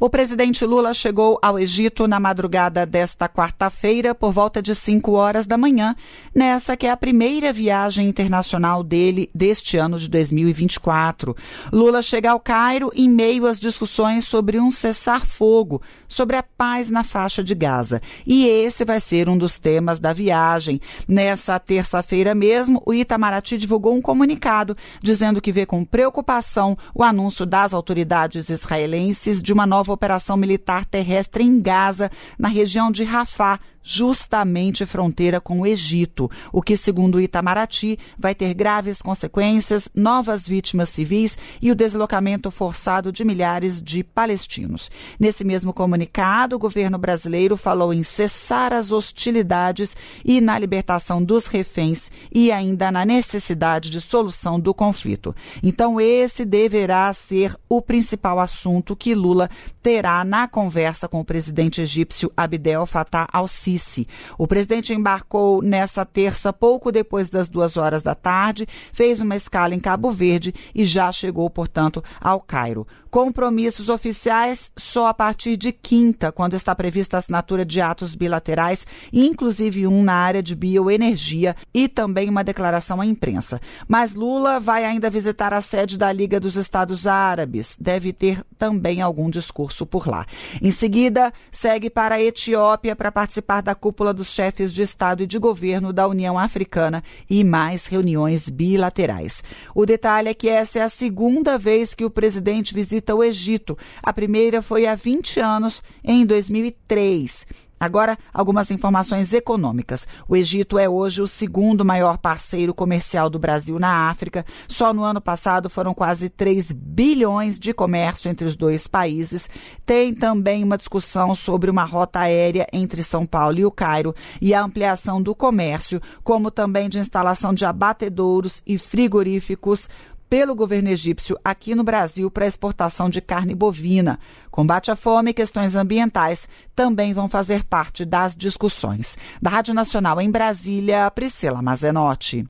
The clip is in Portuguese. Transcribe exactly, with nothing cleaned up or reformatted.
O presidente Lula chegou ao Egito na madrugada desta quarta-feira, por volta de cinco horas da manhã, nessa que é a primeira viagem internacional dele deste ano de dois mil e vinte e quatro. Lula chega ao Cairo em meio às discussões sobre um cessar-fogo, sobre a paz na faixa de Gaza. E esse vai ser um dos temas da viagem. Nessa terça-feira mesmo, o Itamaraty divulgou um comunicado dizendo que vê com preocupação o anúncio das autoridades israelenses de uma nova operação militar terrestre em Gaza, na região de Rafah, justamente fronteira com o Egito, o que, segundo o Itamaraty, vai ter graves consequências, novas vítimas civis e o deslocamento forçado de milhares de palestinos. Nesse mesmo comunicado, o governo brasileiro falou em cessar as hostilidades e na libertação dos reféns e ainda na necessidade de solução do conflito. Então, esse deverá ser o principal assunto que Lula terá na conversa com o presidente egípcio Abdel Fattah al-Sisi. O presidente embarcou nessa terça, pouco depois das duas horas da tarde, fez uma escala em Cabo Verde e já chegou, portanto, ao Cairo. Compromissos oficiais só a partir de quinta, quando está prevista a assinatura de atos bilaterais, inclusive um na área de bioenergia e também uma declaração à imprensa. Mas Lula vai ainda visitar a sede da Liga dos Estados Árabes. Deve ter também algum discurso por lá. Em seguida, segue para a Etiópia para participar da cúpula dos chefes de Estado e de governo da União Africana e mais reuniões bilaterais. O detalhe é que essa é a segunda vez que o presidente visita o Egito. A primeira foi há vinte anos, em dois mil e três. Agora, algumas informações econômicas. O Egito é hoje o segundo maior parceiro comercial do Brasil na África. Só no ano passado foram quase três bilhões de comércio entre os dois países. Tem também uma discussão sobre uma rota aérea entre São Paulo e o Cairo e a ampliação do comércio, como também de instalação de abatedouros e frigoríficos pelo governo egípcio aqui no Brasil para exportação de carne bovina. Combate à fome e questões ambientais também vão fazer parte das discussões. Da Rádio Nacional em Brasília, Priscila Mazenotti.